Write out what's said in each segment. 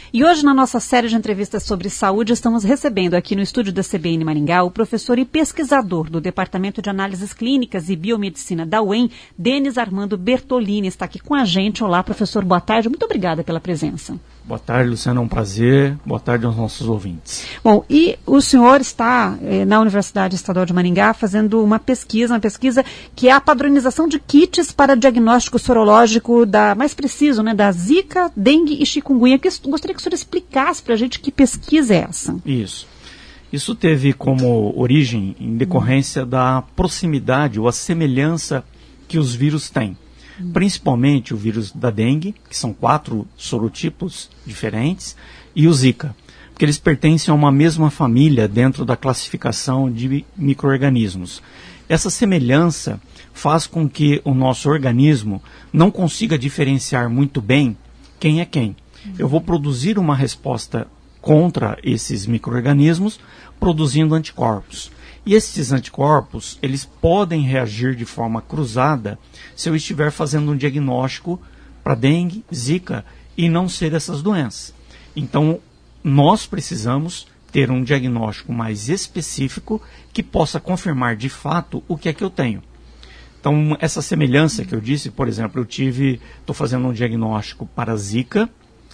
E hoje, na nossa série de entrevistas sobre saúde, estamos recebendo aqui no estúdio da CBN Maringá o professor e pesquisador do Departamento de Análises Clínicas e Biomedicina da UEM, Denis Armando Bertolini, está aqui com a gente. Olá, professor, boa tarde. Muito obrigada pela presença. Boa tarde, Luciana, é um prazer. Boa tarde aos nossos ouvintes. Bom, e o senhor está na Universidade Estadual de Maringá fazendo uma pesquisa que é a padronização de kits para diagnóstico sorológico mais preciso, né, da Zika, dengue e chikungunya. Gostaria que o senhor explicasse para a gente que pesquisa é essa. Isso teve como origem em decorrência da proximidade ou a semelhança que os vírus têm. Principalmente o vírus da dengue, que são 4 sorotipos diferentes, e o Zika, porque eles pertencem a uma mesma família dentro da classificação de micro-organismos. Essa semelhança faz com que o nosso organismo não consiga diferenciar muito bem quem é quem. Eu vou produzir uma resposta contra esses micro-organismos produzindo anticorpos. E esses anticorpos, eles podem reagir de forma cruzada se eu estiver fazendo um diagnóstico para dengue, zika e não ser essas doenças. Então, nós precisamos ter um diagnóstico mais específico que possa confirmar de fato o que é que eu tenho. Então, essa semelhança que eu disse, por exemplo, estou fazendo um diagnóstico para zika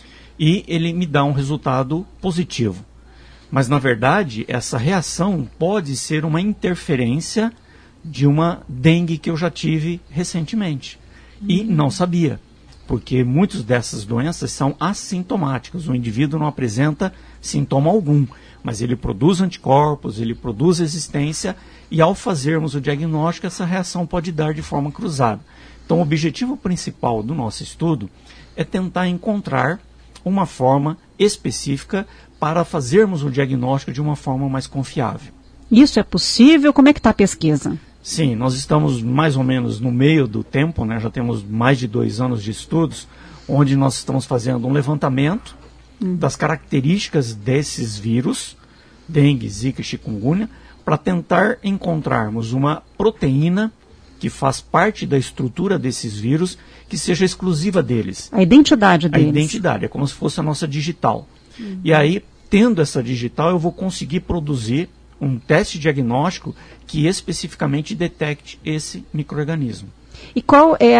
e ele me dá um resultado positivo. Mas, na verdade, essa reação pode ser uma interferência de uma dengue que eu já tive recentemente. E não sabia, porque muitas dessas doenças são assintomáticas. O indivíduo não apresenta sintoma algum, mas ele produz anticorpos, ele produz resistência, e ao fazermos o diagnóstico, essa reação pode dar de forma cruzada. Então, o objetivo principal do nosso estudo é tentar encontrar uma forma específica para fazermos o diagnóstico de uma forma mais confiável. Isso é possível? Como é que está a pesquisa? Sim, nós estamos mais ou menos no meio do tempo, né? Já temos mais de 2 anos de estudos, onde nós estamos fazendo um levantamento das características desses vírus, dengue, zika e chikungunya, para tentar encontrarmos uma proteína que faz parte da estrutura desses vírus, que seja exclusiva deles. A identidade deles. A identidade, é como se fosse a nossa digital. E aí, tendo essa digital, eu vou conseguir produzir um teste diagnóstico que especificamente detecte esse micro-organismo. E qual é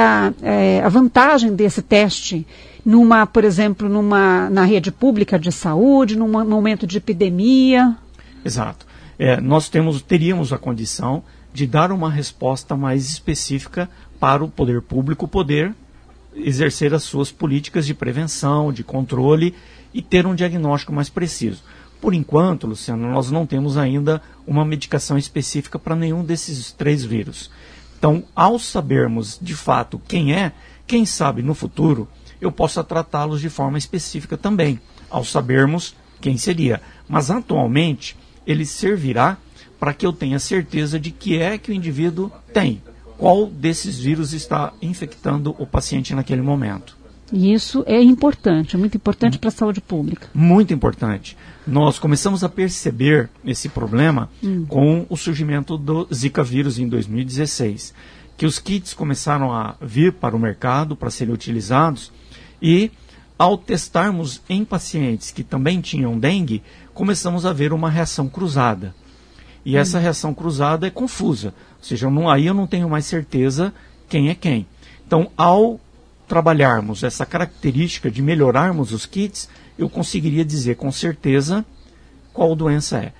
a vantagem desse teste por exemplo, na rede pública de saúde, num momento de epidemia? Exato. Nós teríamos a condição de dar uma resposta mais específica para o poder público poder exercer as suas políticas de prevenção, de controle e ter um diagnóstico mais preciso. Por enquanto, Luciano, nós não temos ainda uma medicação específica para nenhum desses 3 vírus. Então, ao sabermos de fato quem sabe no futuro, eu possa tratá-los de forma específica também, ao sabermos quem seria. Mas atualmente, ele servirá para que eu tenha certeza de que o indivíduo tem. Qual desses vírus está infectando o paciente naquele momento. E isso é importante, é muito importante para a saúde pública. Muito importante. Nós começamos a perceber esse problema com o surgimento do Zika vírus em 2016, que os kits começaram a vir para o mercado para serem utilizados e, ao testarmos em pacientes que também tinham dengue, começamos a ver uma reação cruzada. E essa reação cruzada é confusa, ou seja, aí eu não tenho mais certeza quem é quem. Então, ao trabalharmos essa característica de melhorarmos os kits, eu conseguiria dizer com certeza qual doença é.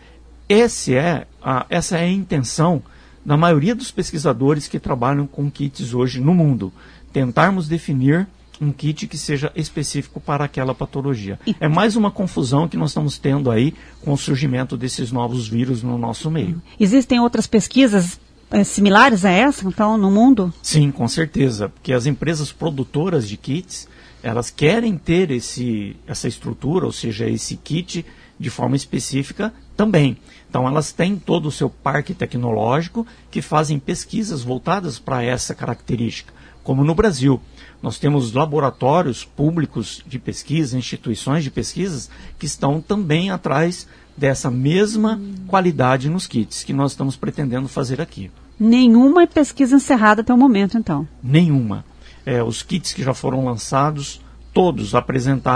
Essa é a intenção da maioria dos pesquisadores que trabalham com kits hoje no mundo. Tentarmos definir um kit que seja específico para aquela patologia. É mais uma confusão que nós estamos tendo aí com o surgimento desses novos vírus no nosso meio. Existem outras pesquisas similares a essa, então, no mundo? Sim, com certeza, porque as empresas produtoras de kits, elas querem ter essa estrutura, ou seja, esse kit de forma específica também. Então, elas têm todo o seu parque tecnológico que fazem pesquisas voltadas para essa característica. Como no Brasil, nós temos laboratórios públicos de pesquisa, instituições de pesquisas, que estão também atrás dessa mesma qualidade nos kits que nós estamos pretendendo fazer aqui. Nenhuma pesquisa encerrada até o momento, então? Nenhuma. Os kits que já foram lançados, todos apresentaram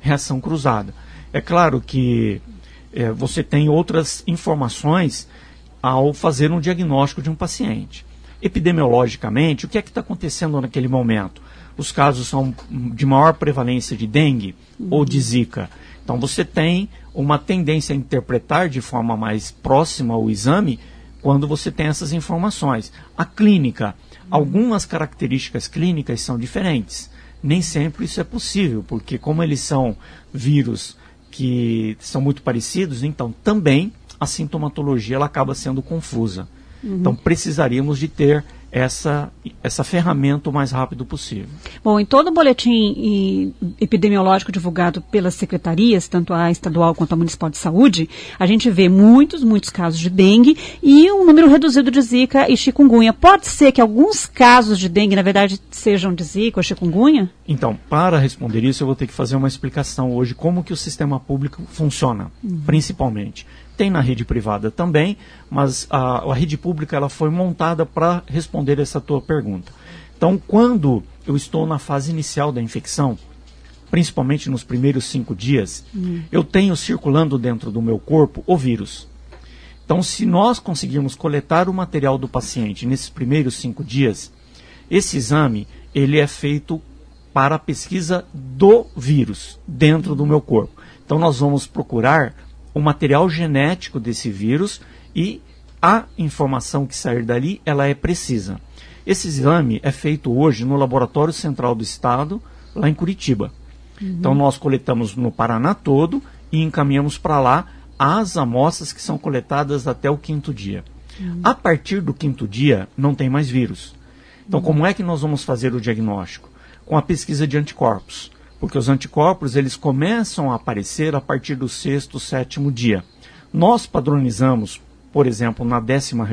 reação cruzada. É claro que você tem outras informações ao fazer um diagnóstico de um paciente. Epidemiologicamente, o que é que está acontecendo naquele momento? Os casos são de maior prevalência de dengue ou de zika. Então você tem uma tendência a interpretar de forma mais próxima o exame quando você tem essas informações. A clínica, algumas características clínicas são diferentes. Nem sempre isso é possível, porque como eles são vírus que são muito parecidos, então também a sintomatologia ela acaba sendo confusa. Então precisaríamos de ter essa ferramenta o mais rápido possível. Bom, em todo o boletim epidemiológico divulgado pelas secretarias, tanto a estadual quanto a municipal de saúde, a gente vê muitos casos de dengue e um número reduzido de zika e chikungunya. Pode ser que alguns casos de dengue, na verdade, sejam de zika ou chikungunya? Então, para responder isso, eu vou ter que fazer uma explicação hoje como que o sistema público funciona, principalmente. Tem na rede privada também, mas a rede pública ela foi montada para responder essa tua pergunta. Então, quando eu estou na fase inicial da infecção, principalmente nos primeiros 5 dias, eu tenho circulando dentro do meu corpo o vírus. Então, se nós conseguirmos coletar o material do paciente nesses primeiros 5 dias, esse exame ele é feito para a pesquisa do vírus dentro do meu corpo. Então, nós vamos procurar o material genético desse vírus e a informação que sair dali, ela é precisa. Esse exame é feito hoje no Laboratório Central do Estado, lá em Curitiba. Então nós coletamos no Paraná todo e encaminhamos para lá as amostras que são coletadas até o 5º dia. A partir do 5º dia, não tem mais vírus. Então como é que nós vamos fazer o diagnóstico? Com a pesquisa de anticorpos. Porque os anticorpos eles começam a aparecer a partir do 6º, 7º dia. Nós padronizamos, por exemplo, na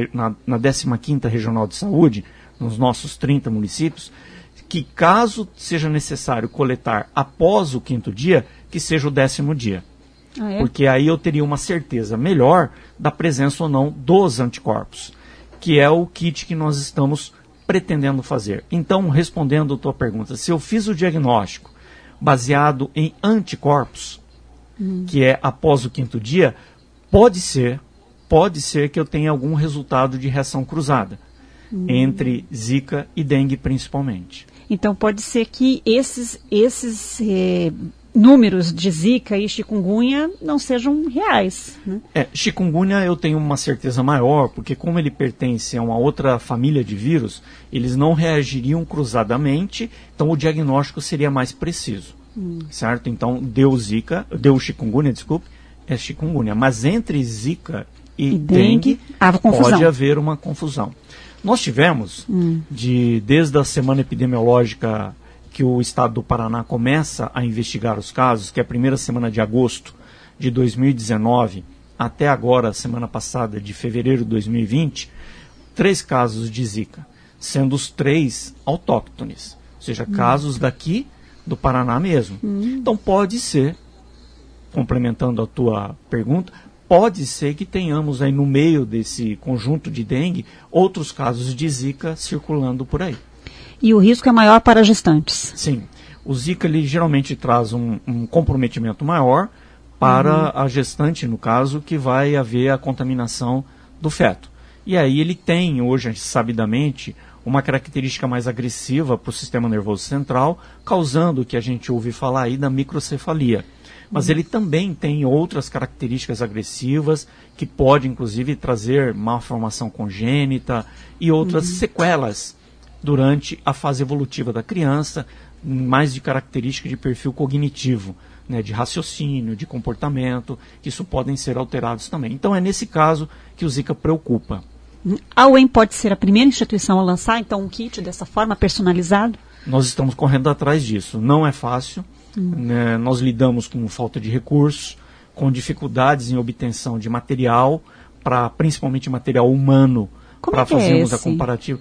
15ª Regional de Saúde, nos nossos 30 municípios, que caso seja necessário coletar após o 5º dia, que seja o 10º dia. Ah, é? Porque aí eu teria uma certeza melhor da presença ou não dos anticorpos, que é o kit que nós estamos pretendendo fazer. Então, respondendo a tua pergunta, se eu fiz o diagnóstico baseado em anticorpos, que é após o 5º dia, pode ser que eu tenha algum resultado de reação cruzada entre zika e dengue principalmente. Então pode ser que esses números de zika e chikungunya não sejam reais, né? Chikungunya eu tenho uma certeza maior, porque como ele pertence a uma outra família de vírus, eles não reagiriam cruzadamente, então o diagnóstico seria mais preciso, certo? Então deu chikungunya, é chikungunya, mas entre zika e dengue pode haver uma confusão. Nós tivemos, desde a semana epidemiológica que o estado do Paraná começa a investigar os casos, que é a primeira semana de agosto de 2019, até agora, semana passada, de fevereiro de 2020, 3 casos de zika, sendo os 3 autóctones, ou seja, casos daqui do Paraná mesmo. Então pode ser, complementando a tua pergunta, pode ser que tenhamos aí no meio desse conjunto de dengue outros casos de zika circulando por aí. E o risco é maior para gestantes? Sim. O zika ele geralmente traz um comprometimento maior para a gestante, no caso, que vai haver a contaminação do feto. E aí ele tem, hoje, sabidamente, uma característica mais agressiva para o sistema nervoso central, causando o que a gente ouve falar aí da microcefalia. Mas ele também tem outras características agressivas que pode, inclusive, trazer malformação congênita e outras sequelas durante a fase evolutiva da criança, mais de característica de perfil cognitivo, né, de raciocínio, de comportamento, que isso podem ser alterados também. Então é nesse caso que o Zika preocupa. A UEM pode ser a primeira instituição a lançar, então, um kit dessa forma, personalizado? Nós estamos correndo atrás disso. Não é fácil. Né, nós lidamos com falta de recursos, com dificuldades em obtenção de material, principalmente material humano, para fazermos a comparativa.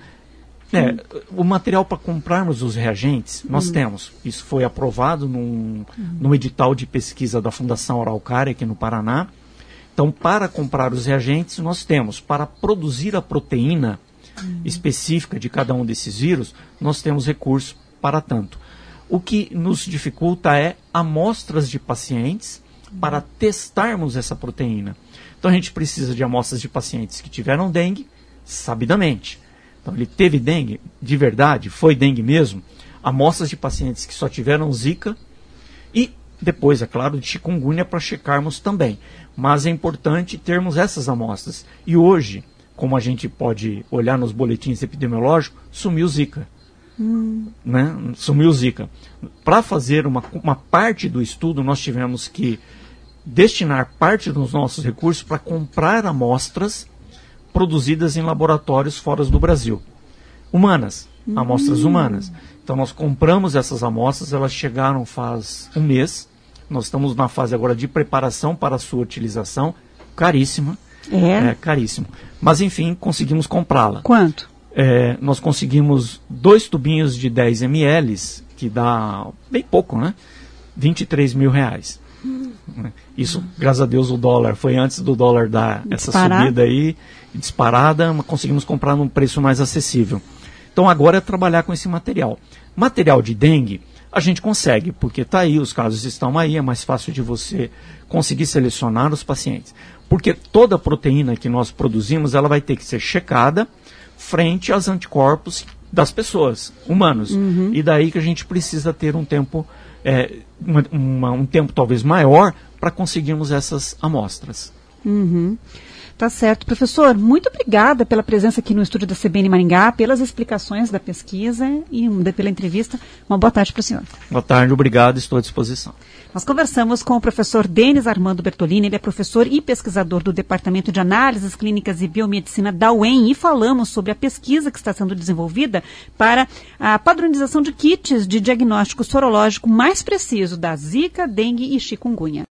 O material para comprarmos os reagentes, nós temos. Isso foi aprovado num edital de pesquisa da Fundação Araucária, aqui no Paraná. Então, para comprar os reagentes, nós temos. Para produzir a proteína específica de cada um desses vírus, nós temos recursos para tanto. O que nos dificulta é amostras de pacientes para testarmos essa proteína. Então a gente precisa de amostras de pacientes que tiveram dengue, sabidamente. Então ele teve dengue de verdade, foi dengue mesmo. Amostras de pacientes que só tiveram zika e depois, é claro, de chikungunya para checarmos também. Mas é importante termos essas amostras. E hoje, como a gente pode olhar nos boletins epidemiológicos, sumiu zika. Né? Sumiu zika. Para fazer uma parte do estudo, nós tivemos que destinar parte dos nossos recursos para comprar amostras produzidas em laboratórios fora do Brasil. Humanas, amostras humanas. Então nós compramos essas amostras, elas chegaram faz um mês. Nós estamos na fase agora de preparação para a sua utilização. Caríssima. Caríssimo. Mas enfim, conseguimos comprá-la. Quanto? Nós conseguimos 2 tubinhos de 10 ml, que dá bem pouco, né? R$23 mil. Isso, graças a Deus, o dólar foi antes do dólar dar essa subida aí, disparada, mas conseguimos comprar num preço mais acessível. Então agora é trabalhar com esse material. Material de dengue, a gente consegue, porque está aí, os casos estão aí, é mais fácil de você conseguir selecionar os pacientes. Porque toda a proteína que nós produzimos, ela vai ter que ser checada frente aos anticorpos das pessoas, humanos. E daí que a gente precisa ter um tempo, um tempo talvez maior para conseguirmos essas amostras. Tá certo. Professor, muito obrigada pela presença aqui no estúdio da CBN Maringá, pelas explicações da pesquisa e pela entrevista. Uma boa tarde para o senhor. Boa tarde, obrigado, estou à disposição. Nós conversamos com o professor Denis Armando Bertolini, ele é professor e pesquisador do Departamento de Análises Clínicas e Biomedicina da UEM, e falamos sobre a pesquisa que está sendo desenvolvida para a padronização de kits de diagnóstico sorológico mais preciso da zika, dengue e chikungunya.